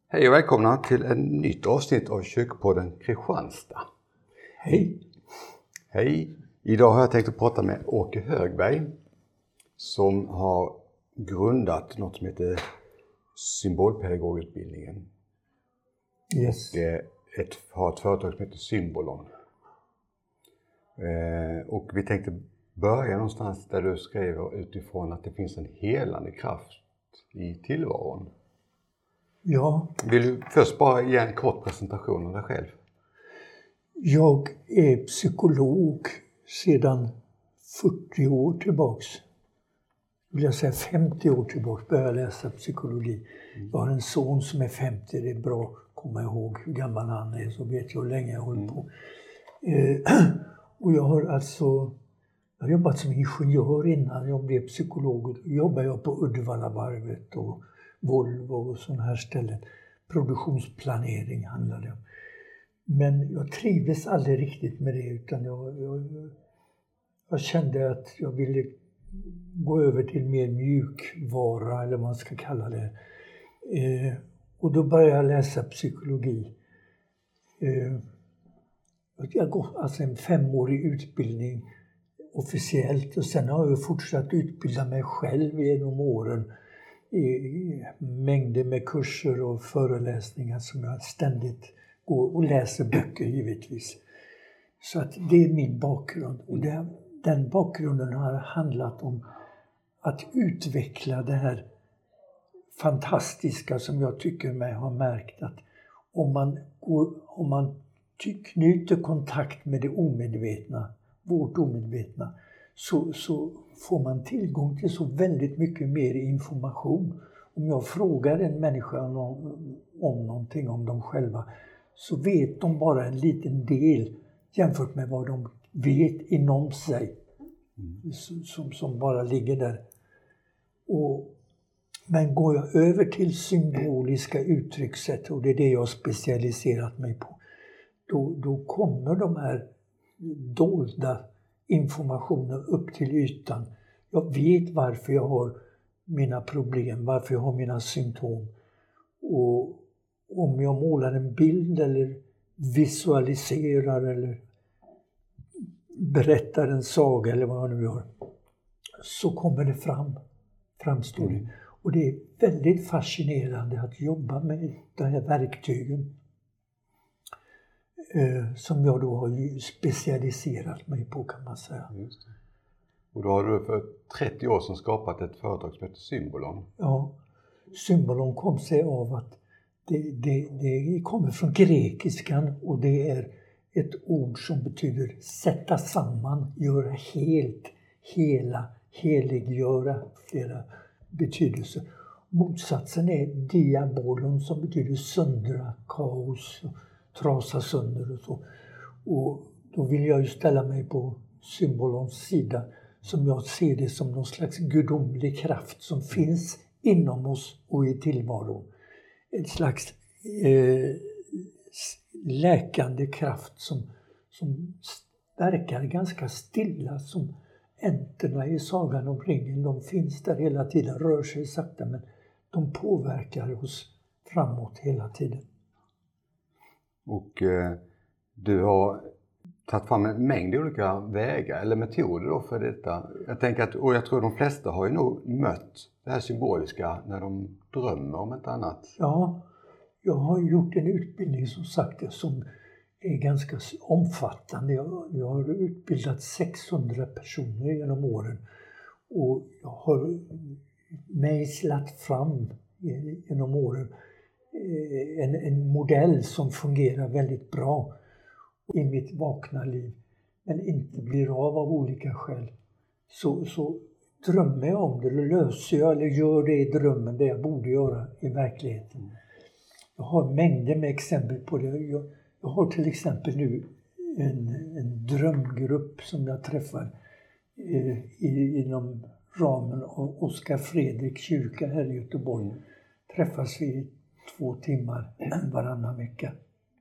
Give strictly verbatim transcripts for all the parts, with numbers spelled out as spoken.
Hej och välkomna till ett nytt avsnitt av Kyrkopodden Kristianstad. Hej. Hej. Idag har jag tänkt att prata med Åke Högberg som har grundat något som heter symbolpedagogutbildningen. Yes. Det är ett, har ett företag som heter Symbolon. Eh, och vi tänkte börja någonstans där du skriver utifrån att det finns en helande kraft i tillvaron. Ja. Vill du först bara ge en kort presentation av dig själv? Jag är psykolog sedan fyrtio år tillbaks. Vill jag säga femtio år tillbaks började jag läsa psykologi. Jag har en son som är femtio, det är bra att komma ihåg hur gammal han är, så vet jag hur länge jag håller på. Eh, och jag har alltså jag har jobbat som ingenjör innan jag blev psykolog. Då jobbade jag på Uddevallavarvet och Volvo och sådana här ställen. Produktionsplanering handlade det om. Men jag trivdes aldrig riktigt med det, utan jag, jag, jag kände att jag ville gå över till mer mjukvara, eller vad man ska kalla det. Eh, och då började jag läsa psykologi. Eh, jag har gått alltså en femårig utbildning officiellt, och sen har jag fortsatt utbilda mig själv genom åren i, i mängder med kurser och föreläsningar som jag ständigt går och läser böcker givetvis. Så att det är min bakgrund, och det, den bakgrunden har handlat om att utveckla det här fantastiska som jag tycker mig ha märkt, att om man, går, om man knyter kontakt med det omedvetna, vårt omedvetna, så, så får man tillgång till så väldigt mycket mer information. Om jag frågar en människa om, om någonting om dem själva, så vet de bara en liten del jämfört med vad de vet inom sig. Mm. Som, som bara ligger där. Och, men går jag över till symboliska uttryckssätt, och det är det jag har specialiserat mig på, då, då kommer de här dolda informationen upp till ytan. Jag vet varför jag har mina problem, varför jag har mina symptom. Och om jag målar en bild eller visualiserar eller berättar en saga eller vad jag nu gör, så kommer det fram, framstår det. Och det är väldigt fascinerande att jobba med de här verktygen eh, som jag då har specialiserat mig på, kan man säga. Just det. Och då har du för trettio år sedan skapat ett företag som heter Symbolon. Ja, Symbolon kom sig av att Det, det, det kommer från grekiskan, och det är ett ord som betyder sätta samman, göra helt, hela, heliggöra, flera betydelser. Motsatsen är diabolon, som betyder söndra, kaos, trasa sönder och så. Och då vill jag ju ställa mig på Symbolons sida, som jag ser det som någon slags gudomlig kraft som finns inom oss och i tillvaron. En slags eh, läkande kraft som, som verkar ganska stilla, som änterna i sagan om ringen. De finns där hela tiden, rör sig sakta, men de påverkar oss framåt hela tiden. Och eh, du har tagit fram en mängd olika vägar eller metoder då för detta. Jag tänker att, och jag tror de flesta har ju nog mött det här symboliska när de drömmer om ett annat. Ja, jag har gjort en utbildning som sagt som är ganska omfattande. Jag, jag har utbildat sexhundra personer genom åren, och jag har mejslat fram genom åren en, en modell som fungerar väldigt bra i mitt vakna liv, men inte blir av av olika skäl. Så, så drömmer jag om det, eller löser jag eller gör det i drömmen det jag borde göra i verkligheten. Jag har mängder med exempel på det. Jag, jag har till exempel nu en, en drömgrupp som jag träffar eh, i, inom ramen av Oskar Fredrik kyrka här i Göteborg. Träffas vi två timmar varannan vecka.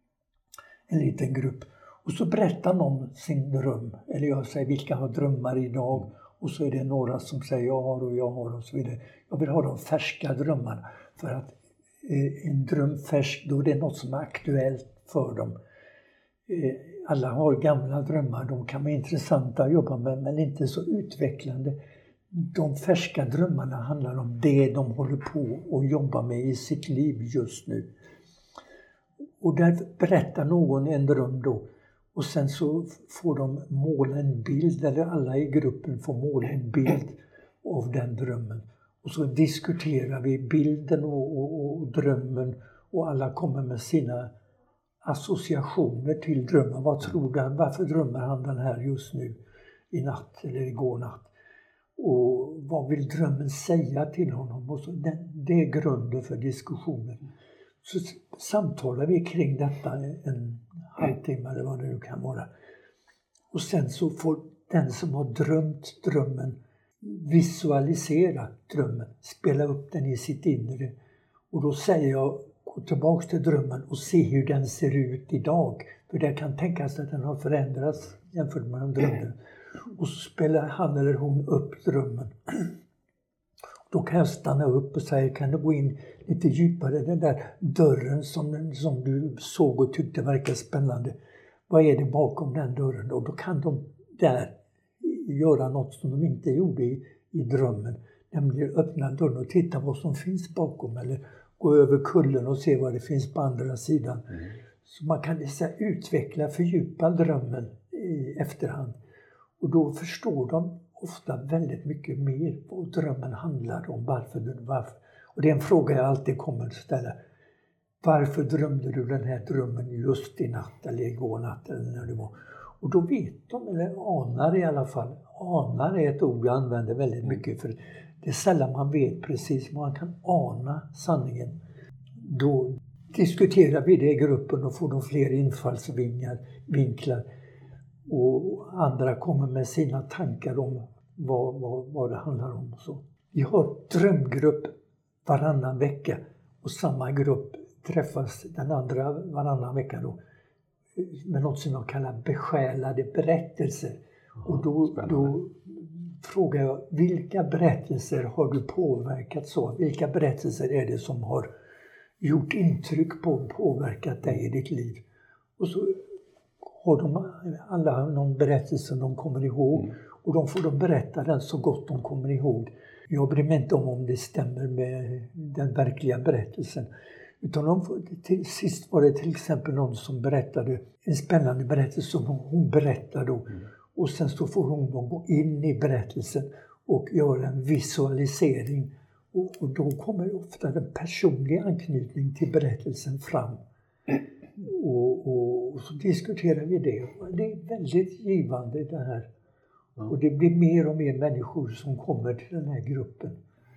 En liten grupp. Och så berättar någon sin dröm. Eller jag säger vilka har drömmar idag. Och så är det några som säger jag har och jag har och så vidare. Jag vill ha de färska drömmarna. För att eh, en dröm färsk, då det är något som är aktuellt för dem. Eh, alla har gamla drömmar, de kan vara intressanta att jobba med men inte så utvecklande. De färska drömmarna handlar om det de håller på och jobbar med i sitt liv just nu. Och där berättar någon en dröm då. Och sen så får de måla en bild, eller alla i gruppen får måla en bild av den drömmen. Och så diskuterar vi bilden och, och, och drömmen och alla kommer med sina associationer till drömmen. Vad tror han? Varför drömmer han den här just nu i natt eller igår natt? Och vad vill drömmen säga till honom? Och så, det, det är grunden för diskussionen. Så samtalar vi kring detta en halvtimme eller vad det nu kan vara. Och sen så får den som har drömt drömmen visualisera drömmen, spela upp den i sitt inre. Och då säger jag, gå tillbaka till drömmen och se hur den ser ut idag. För det kan tänkas att den har förändrats jämfört med den drömde. Och så spelar han eller hon upp drömmen. Då kan jag stanna upp och säga, kan du gå in lite djupare, den där dörren som, som du såg och tyckte verkar spännande. Vad är det bakom den dörren? Och då kan de där göra något som de inte gjorde i, i drömmen. Nämligen öppna dörren och titta vad som finns bakom. Eller gå över kullen och se vad det finns på andra sidan. Mm. Så man kan så här, utveckla, fördjupa drömmen i efterhand. Och då förstår de ofta väldigt mycket mer vad drömmen handlar om. Varför, varför. Och det är en fråga jag alltid kommer att ställa. Varför drömde du den här drömmen just i natt eller igår natt eller när det var? Och då vet de, eller anar i alla fall. Anar är ett ord jag använder väldigt mycket för det är sällan man vet precis, man kan ana sanningen. Då diskuterar vi det i gruppen och får de fler infallsvinklar. Vinklar. Och andra kommer med sina tankar om vad, vad, vad det handlar om. Så. Vi har drömgrupp varannan vecka och samma grupp träffas den andra varannan vecka då. Med något som jag kallar besjälade berättelser. Oh, och då, då frågar jag, vilka berättelser har du påverkat så? Vilka berättelser är det som har gjort intryck på och påverkat dig i ditt liv? Och så har de alla någon berättelse de kommer ihåg. Mm. Och de får de berätta den så gott de kommer ihåg. Jag bryr mig inte om om det stämmer med den verkliga berättelsen. Utan de, till sist var det till exempel någon som berättade en spännande berättelse som hon, hon berättade då. Mm. Och sen så får hon då gå in i berättelsen och göra en visualisering. Och, och då kommer ofta en personlig anknytning till berättelsen fram. Mm. Och, och, och så diskuterar vi det. Och det är väldigt givande det här. Mm. Och det blir mer och mer människor som kommer till den här gruppen.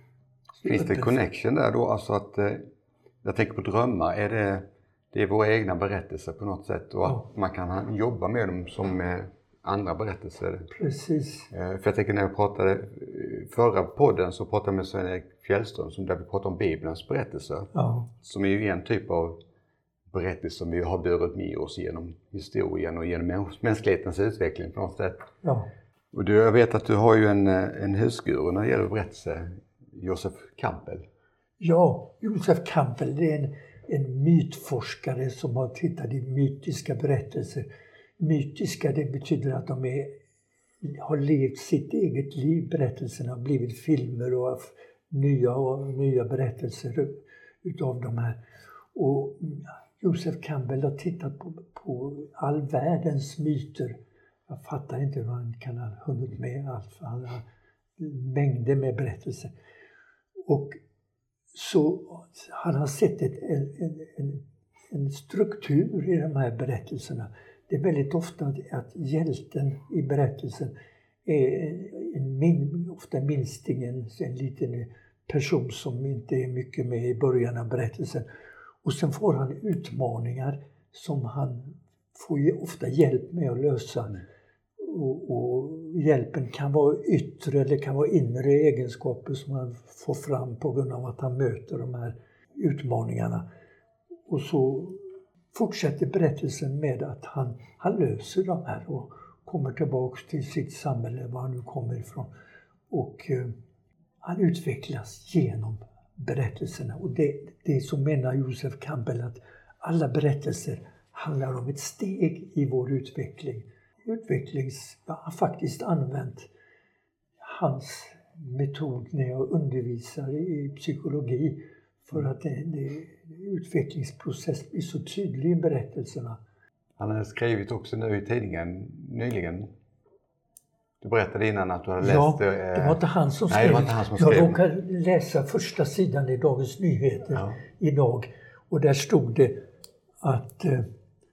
Så finns det connection där då? Alltså att... Eh... Jag tänker på drömmar, är det, det är våra egna berättelser på något sätt och ja. Att man kan jobba med dem som med andra berättelser. Precis. För jag tänker när jag pratade, förra podden så pratade jag med Sven-Erik Fjällström som där vi pratade om Bibelns berättelser. Ja. Som är ju en typ av berättelse som vi har burit med oss genom historien och genom mänsklighetens utveckling på något sätt. Ja. Och du, jag vet att du har ju en, en husguru när det gäller berättelser, Joseph Campbell. Ja, Joseph Campbell det är en, en mytforskare som har tittat i mytiska berättelser. Mytiska det betyder att de är, har levt sitt eget liv. Berättelserna har blivit filmer och nya, och nya berättelser utav de här. Och Joseph Campbell har tittat på, på all världens myter. Jag fattar inte hur han kan ha hunnit med allt. Han har mängder med berättelser. Och så han har sett ett, en, en, en struktur i de här berättelserna. Det är väldigt ofta att hjälten i berättelsen är en min, ofta minstingen, en liten person som inte är mycket med i början av berättelsen. Och sen får han utmaningar som han får ofta hjälp med att lösa. Mm. Och, och hjälpen kan vara yttre eller kan vara inre egenskaper som man får fram på grund av att han möter de här utmaningarna. Och så fortsätter berättelsen med att han, han löser de här och kommer tillbaka till sitt samhälle, var han nu kommer ifrån. Och eh, han utvecklas genom berättelserna. Och det, det är som menar Joseph Campbell att alla berättelser handlar om ett steg i vår utveckling. Utvecklings, jag har faktiskt använt hans metod när jag undervisar i psykologi för att det, det utvecklingsprocess blir så tydlig i berättelserna. Han har skrivit också nu i tidningen nyligen. Du berättade innan att du hade läst... Ja, det var inte han som skrev. Nej, det var inte han som skrev. Jag råkade läsa första sidan i Dagens Nyheter ja. idag. Och där stod det att eh,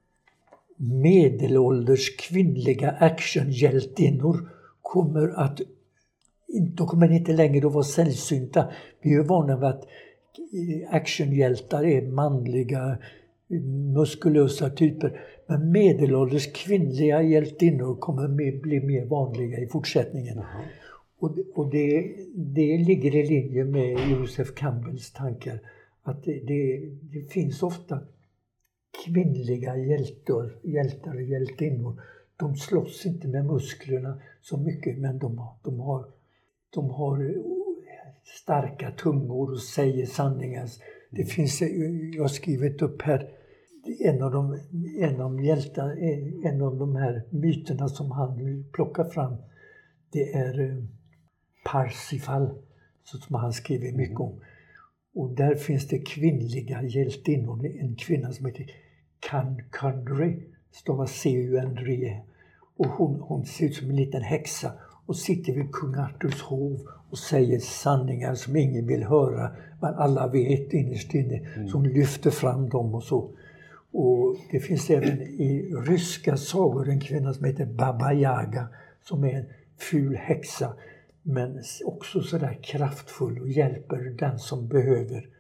medelålders kvinnliga actionhjältinnor kommer att... De kommer inte längre att vara sällsynta. Vi är vana vid att actionhjältar är manliga, muskulösa typer. Men medelålders kvinnliga hjältinnor kommer med, bli mer vanliga i fortsättningen. Mm. Och, och det, det ligger i linje med Joseph Campbells tankar. Att det, det, det finns ofta kvinnliga hjältar, hjältar och hjältinnor. De slåss inte med musklerna så mycket, men de, de, har, de har starka tungor och säger sanningar. Det finns, jag har skrivit upp här, en av de, en av hjältar, en av de här myterna som han plockar fram, det är Parsifal, som han skriver mycket om. Och där finns det kvinnliga hjältinnor, en kvinna som heter Canchundry, stavas C U N D R. Och hon, hon ser ut som en liten häxa och sitter vid kung Arturs hov och säger sanningar som ingen vill höra, men alla vet innerst inne. Mm. Så hon lyfter fram dem och så. Och det finns även i ryska sagor en kvinna som heter Baba Yaga, som är en ful häxa, men också sådär kraftfull och hjälper den som behöver.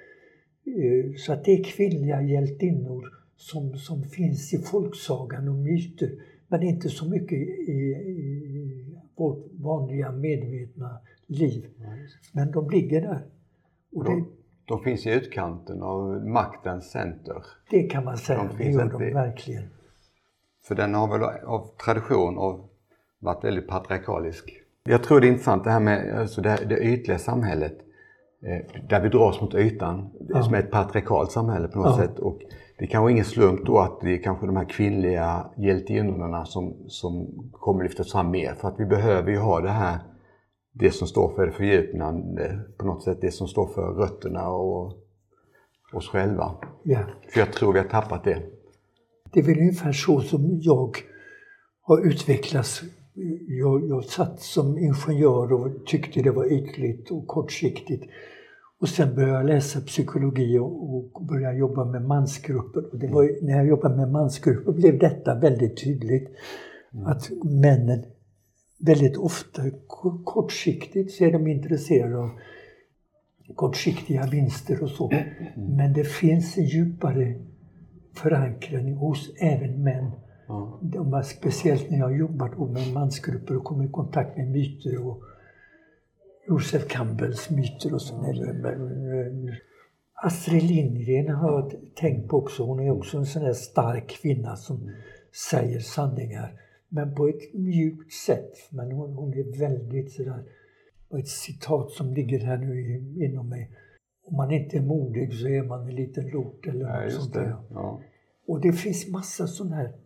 Så att det är kvinnliga hjältinnor som, som finns i folksagan och myter, men inte så mycket i, i vårt vanliga medvetna liv. Men de ligger där. Och de, det, de finns i utkanten av maktens center. Det kan man säga, de det gör de verkligen. För den har väl av tradition av varit väldigt patriarkalisk. Jag tror det är intressant det här med alltså det, det ytliga samhället. Eh, där vi dras mot ytan. Ja. Som är ett patriarkalt samhälle på något ja. sätt. Och det är kanske ingen slump då att det är kanske de här kvinnliga hjältinnorna som, som kommer lyftas fram mer. För att vi behöver ju ha det här, det som står för det fördjupande, på något sätt det som står för rötterna och oss själva. Ja. För jag tror vi har tappat det. Det är väl ungefär så som jag har utvecklats. Jag, jag satt som ingenjör och tyckte det var ytligt och kortsiktigt. Och sen började jag läsa psykologi och, och började jobba med mansgrupper. Och det var, när jag jobbade med mansgrupper blev detta väldigt tydligt. Mm. Att männen väldigt ofta kortsiktigt så är de intresserade av kortsiktiga vinster och så. Mm. Men det finns en djupare förankring hos även män. Mm. De var speciellt när jag jobbade med mansgrupper och kom i kontakt med myter och Joseph Campbells myter och så. Mm. Astrid Lindgren har jag tänkt på också. Hon är också en sån där stark kvinna som mm. säger sanningar. Men på ett mjukt sätt. Men hon, hon är väldigt sådär. Och ett citat som ligger här nu inom mig. Om man inte är modig så är man en liten lort eller ja, något sånt där. Ja. Och det finns massa sådana här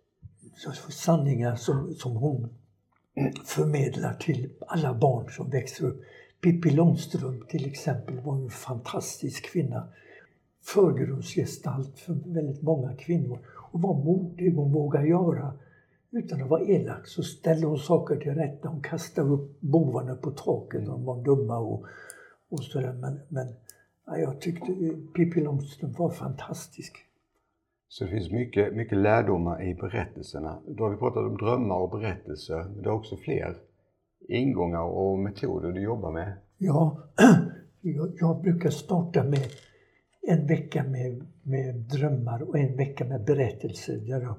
sanningar som, som hon förmedlar till alla barn som växer upp. Pippi Långstrump till exempel var en fantastisk kvinna. Förgrundsgestalt för väldigt många kvinnor. Och var modig och vågade göra. Utan att vara elak så ställde hon saker till rätta. Hon kastade upp bovarna på taket. De var dumma och, och sådär. Men, men ja, jag tyckte Pippi Långstrump var fantastisk. Så det finns mycket, mycket lärdomar i berättelserna. Då har vi pratat om drömmar och berättelser. Men det är också fler ingångar och metoder du jobbar med. Ja, jag, jag brukar starta med en vecka med, med drömmar och en vecka med berättelser. Där jag,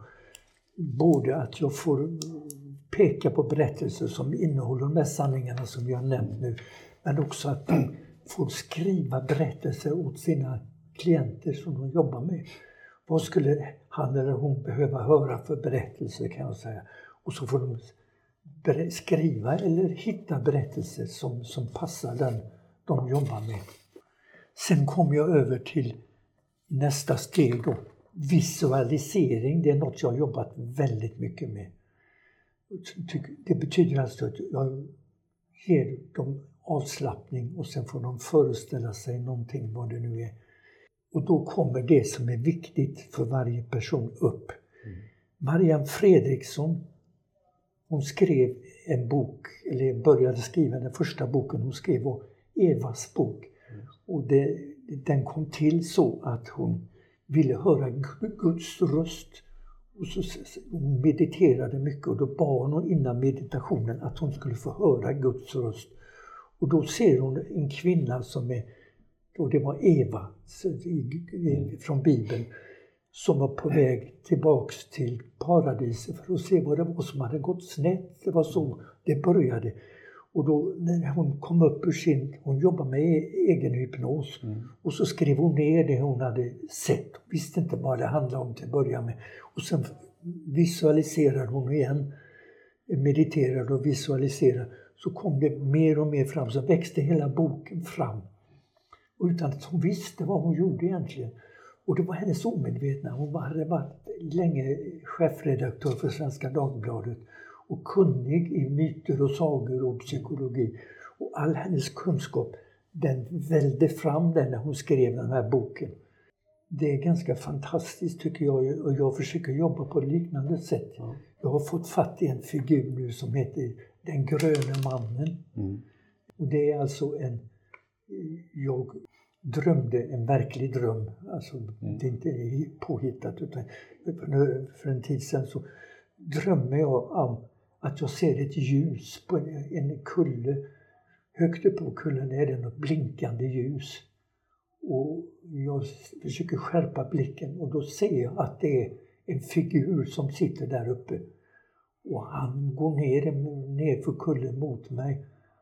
både att jag får peka på berättelser som innehåller de här sanningarna som jag har nämnt nu. Men också att de får skriva berättelser åt sina klienter som de jobbar med. Vad skulle han eller hon behöva höra för berättelser kan jag säga. Och så får de skriva eller hitta berättelser som, som passar den de jobbar med. Sen kom jag över till nästa steg då. Visualisering, det är något jag har jobbat väldigt mycket med. Det betyder alltså att jag ger dem avslappning och sen får de föreställa sig någonting, vad det nu är. Och då kommer det som är viktigt för varje person upp. Mm. Marianne Fredriksson, hon skrev en bok, eller började skriva den första boken hon skrev var Evas bok. Mm. Och det, den kom till så att hon ville höra Guds röst. Och så hon mediterade mycket och då bad hon innan meditationen att hon skulle få höra Guds röst. Och då ser hon en kvinna som är, då det var Eva från Bibeln, som var på väg tillbaks till paradiset för att se vad det var som hade gått snett. Det var så det började. Och då när hon kom upp ur sin, hon jobbade med egen hypnos. Mm. Och så skrev hon ner det hon hade sett. Hon visste inte vad det handlade om till att börja med. Och sen visualiserade hon igen. Mediterade och visualiserade. Så kom det mer och mer fram. Så växte hela boken fram. Och utan att hon visste vad hon gjorde egentligen. Och det var hennes omedvetna. Hon hade varit länge chefredaktör för Svenska Dagbladet. Och kunnig i myter och sagor och psykologi. Och all hennes kunskap, den välde fram den när hon skrev den här boken. Det är ganska fantastiskt tycker jag, och jag försöker jobba på ett liknande sätt. Ja. Jag har fått fatt i en figur nu som heter Den gröna mannen. Mm. Och det är alltså en, jag drömde en verklig dröm. Alltså mm. det är inte påhittat, utan för en tid sedan så drömmer jag om att jag ser ett ljus på en, en kulle. Högt upp på kullen är det något blinkande ljus. Och jag försöker skärpa blicken och då ser jag att det är en figur som sitter där uppe. Och han går ner, ner för kullen mot mig.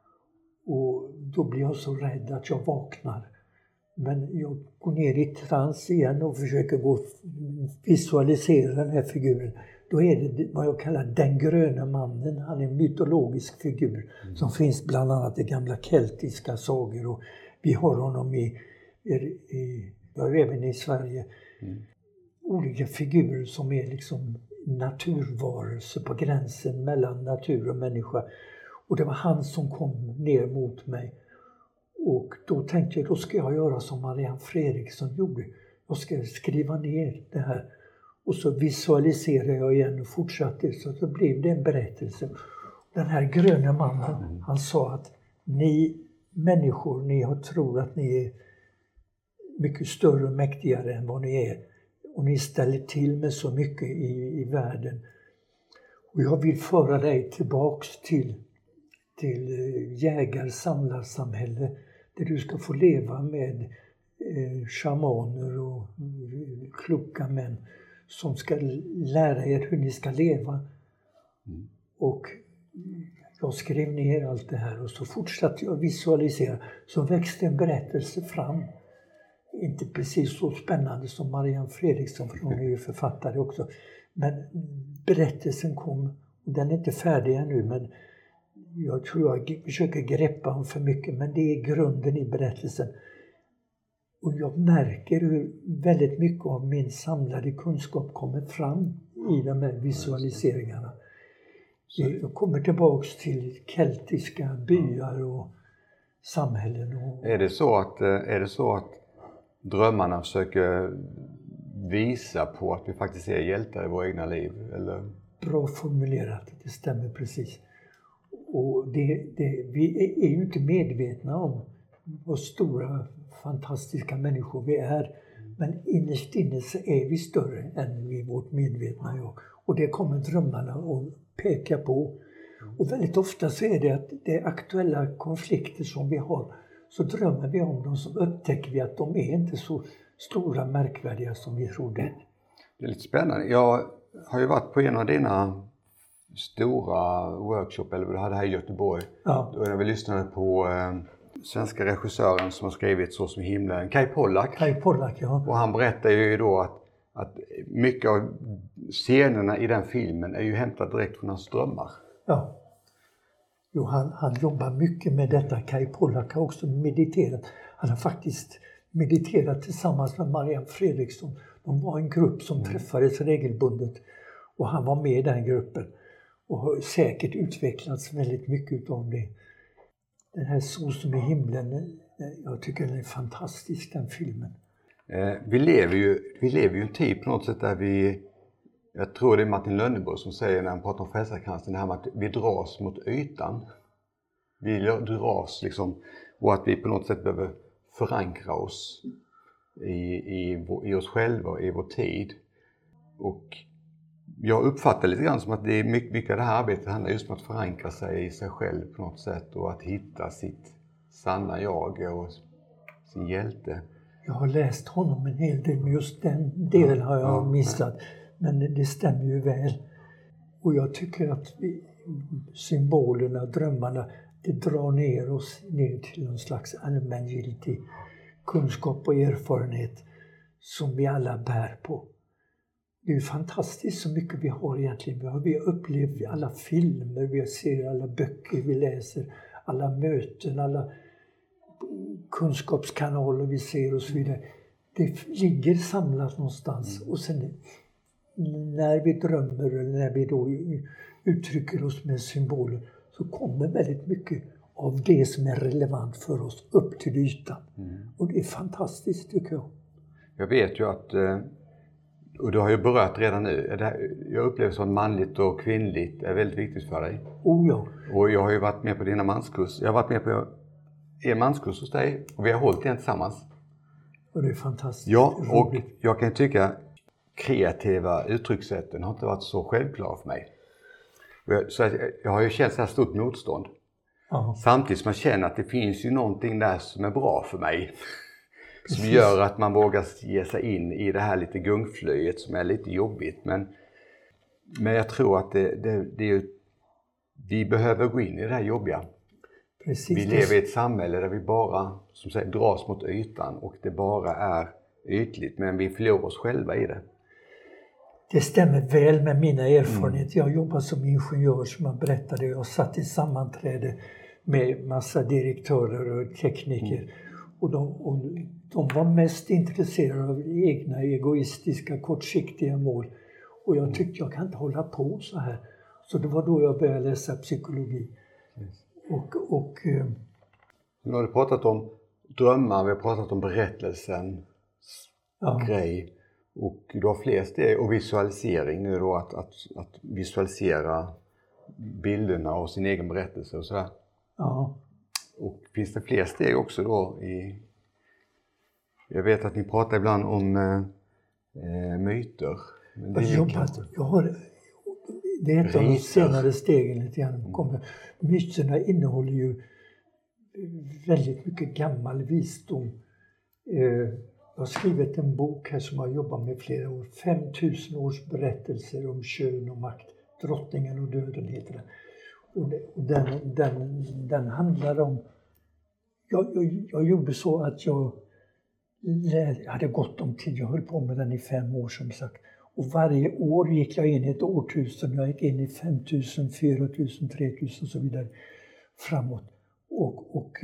Och då blir jag så rädd att jag vaknar. Men jag går ner i trans igen och försöker gå visualisera den här figuren. Då är det vad jag kallar den gröna mannen. Han är en mytologisk figur mm. som finns bland annat i gamla keltiska sagor. Och vi har honom i, i, i även i Sverige. Mm. Olika figurer som är liksom naturvarelser på gränsen mellan natur och människa. Och det var han som kom ner mot mig. Och då tänkte jag, då ska jag göra som Marianne Fredriksson gjorde. Jag ska skriva ner det här. Och så visualiserade jag igen och fortsatte. Så då blev det en berättelse. Den här gröna mannen, han sa att ni människor, ni har tror att ni är mycket större och mäktigare än vad ni är. Och ni ställer till med så mycket i, i världen. Och jag vill föra dig tillbaks till, till jägar-samlarsamhälle. Där du ska få leva med eh, shamaner och eh, kloka män. Som ska lära er hur ni ska leva. Mm. Och jag skrev ner allt det här och så fortsatte jag visualisera. Så växte en berättelse fram. Inte precis så spännande som Marianne Fredriksson, för hon är ju författare också. Men berättelsen kom, och den är inte färdig ännu, men jag tror jag försöker greppa om för mycket. Men det är grunden i berättelsen. Och jag märker hur väldigt mycket av min samlade kunskap kommer fram i de här visualiseringarna. Jag kommer tillbaks till keltiska byar och samhällen. Och... Är det så att, är det så att drömmarna försöker visa på att vi faktiskt är hjältar i våra egna liv? Eller? Bra formulerat, det stämmer precis. Och det, det, vi är, är ju inte medvetna om vad stora fantastiska människor vi är. Men innerst inne så är vi större än vi vårt medvetna jag. Och det kommer drömmarna att peka på. Och väldigt ofta så är det att det är aktuella konflikter som vi har. Så drömmer vi om dem, så upptäcker vi att de är inte så stora märkvärdiga som vi trodde. Det är lite spännande. Jag har ju varit på en av dina stora workshop, eller vad du hade här i Göteborg. Ja. Då när vi lyssnade på eh, svenska regissören som har skrivit Så som i himlen, Kai Pollak. Kai Pollak, ja. Och han berättar ju då att, att mycket av scenerna i den filmen är ju hämtat direkt från hans drömmar. Ja. Jo, han, han jobbar mycket med detta. Kai Pollak har också mediterat. Han har faktiskt mediterat tillsammans med Marianne Fredriksson. De var en grupp som mm. träffades regelbundet och han var med i den gruppen och har säkert utvecklats väldigt mycket av det. Den här Så som i himlen, jag tycker den är fantastisk, den filmen. Eh, vi lever ju vi lever ju en tid på något sätt där vi, jag tror det är Martin Lönnebo som säger när han pratar om Frälsarkransen, det här med att vi dras mot ytan. Vi dras liksom, och att vi på något sätt behöver förankra oss i, i, i oss själva, i vår tid. Och jag uppfattar lite grann som att det är mycket, mycket av det här arbetet handlar just om att förankra sig i sig själv på något sätt och att hitta sitt sanna jag och sin hjälte. Jag har läst honom en hel del, men just den delen har jag ja, missat. Men det, det stämmer ju väl. Och jag tycker att vi, symbolerna, drömmarna, det drar ner oss ner till någon slags allmängiltig kunskap och erfarenhet som vi alla bär på. Det är ju fantastiskt så mycket vi har egentligen. Vi har, vi har upplevt alla filmer, vi ser alla böcker vi läser, alla möten, alla kunskapskanaler vi ser och så vidare. Det ligger samlat någonstans mm. och sen när vi drömmer eller när vi då uttrycker oss med symboler så kommer väldigt mycket av det som är relevant för oss upp till ytan. Mm. Och det är fantastiskt tycker jag. Jag vet ju att, och du har ju berört redan nu, jag upplever som manligt och kvinnligt är väldigt viktigt för dig. Oh ja. Och jag har ju varit med på dina manskurs. Jag har varit med på en manskurs hos dig och vi har hållit den tillsammans. Och det är fantastiskt. Ja, och jag kan tycka kreativa uttryckssätten har inte varit så självklara för mig. Så jag har ju känt så här stort motstånd. Aha. Samtidigt som jag känner att det finns ju någonting där som är bra för mig. Precis. Som gör att man vågar ge sig in i det här lite gungflöjet som är lite jobbigt. Men, men jag tror att det, det, det är, vi behöver gå in i det här jobbiga. Precis. Vi lever i ett samhälle där vi bara som säger, dras mot ytan och det bara är ytligt. Men vi förlorar oss själva i det. Det stämmer väl med mina erfarenheter. Jag jobbar som ingenjör som jag berättade. Jag satt i sammanträde med massa direktörer och tekniker. Mm. Och, de, och de var mest intresserade av egna egoistiska kortsiktiga mål. Och jag tyckte jag kan inte hålla på så här. Så det var då jag började läsa psykologi. Mm. Och, och, eh, nu har du pratat om drömmar, vi har pratat om berättelsen, ja. Grej. Och du har fler steg och visualisering nu då, att, att, att visualisera bilderna och sin egen berättelse och sådär. Ja. Och finns det fler steg också då i, jag vet att ni pratar ibland om eh, myter. Men det, är jobbat, jag har, det är ett av de senare stegen lite grann. Mm. Myterna innehåller ju väldigt mycket gammal visdom. Eh, Jag har skrivit en bok här som har jobbat med flera år. femtusen års berättelser om kön och makt. Drottningen och döden heter den. Och, det, och den, den, den handlar om... Jag, jag, jag gjorde så att jag lär, hade gått om tid. Jag höll på med den i fem år som sagt. Och varje år gick jag in i ett årtusen. Jag gick in i femtusen, fyratusen, tretusen och så vidare framåt. Och... och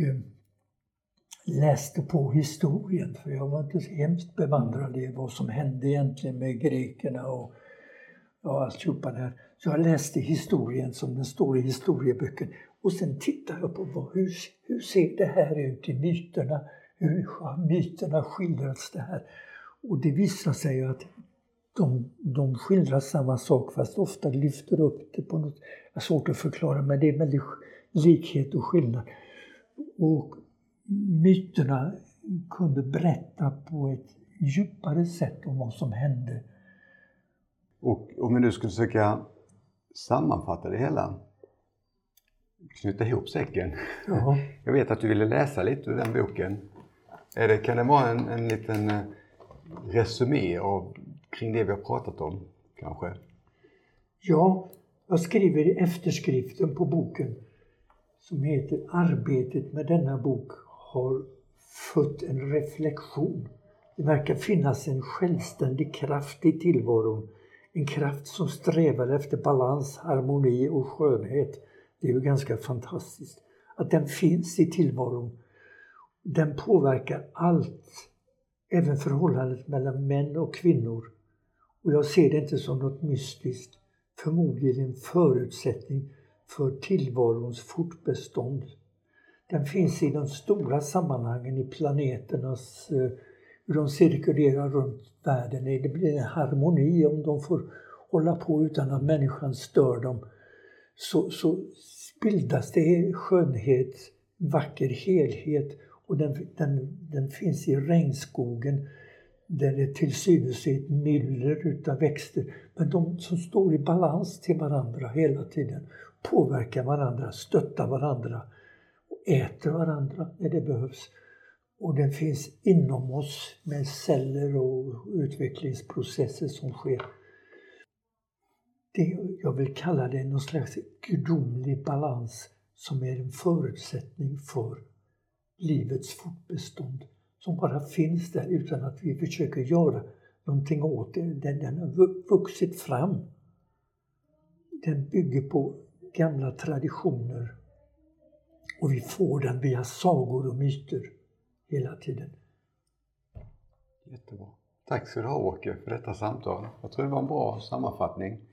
läste på historien, för jag var inte så hemskt bevandrad i vad som hände egentligen med grekerna och, och alltihopa där. Så jag läste historien som den står i historieböcker. Och sen tittade jag på vad, hur, hur ser det här ut i myterna? Hur har myterna skildrats det här? Och det visar sig ju att de, de skildrar samma sak fast ofta lyfter upp det på något. Det är svårt att förklara, men det är väldigt likhet och skillnad. Och myterna kunde berätta på ett djupare sätt om vad som hände. Och om vi nu skulle försöka sammanfatta det hela, knyta ihop säcken. Ja. Jag vet att du ville läsa lite ur den boken. Är det, kan det vara en, en liten resumé av, kring det vi har pratat om kanske? Ja, jag skriver i efterskriften på boken som heter Arbetet med denna bok har fått en reflektion. Det verkar finnas en självständig kraft i tillvaron. En kraft som strävar efter balans, harmoni och skönhet. Det är ju ganska fantastiskt. Att den finns i tillvaron. Den påverkar allt även förhållandet mellan män och kvinnor. Och jag ser det inte som något mystiskt, förmodligen en förutsättning för tillvarons fortbestånd. Den finns i de stora sammanhangen i planeternas, hur de cirkulerar runt världen. Det blir en harmoni om de får hålla på utan att människan stör dem. Så, så bildas det skönhet, vacker helhet, och den, den, den finns i regnskogen där det till synes är ett myller utav växter. Men de som står i balans till varandra hela tiden påverkar varandra, stöttar varandra och äter varandra när det behövs. Och den finns inom oss med celler och utvecklingsprocesser som sker. Det, jag vill kalla det någon slags gudomlig balans som är en förutsättning för livets fortbestånd. Som bara finns där utan att vi försöker göra någonting åt det. Den, den har vuxit fram. Den bygger på gamla traditioner. Och vi får den via sagor och myter hela tiden. Jättebra. Tack ska du ha, Åke, för detta samtal. Jag tror det var en bra sammanfattning.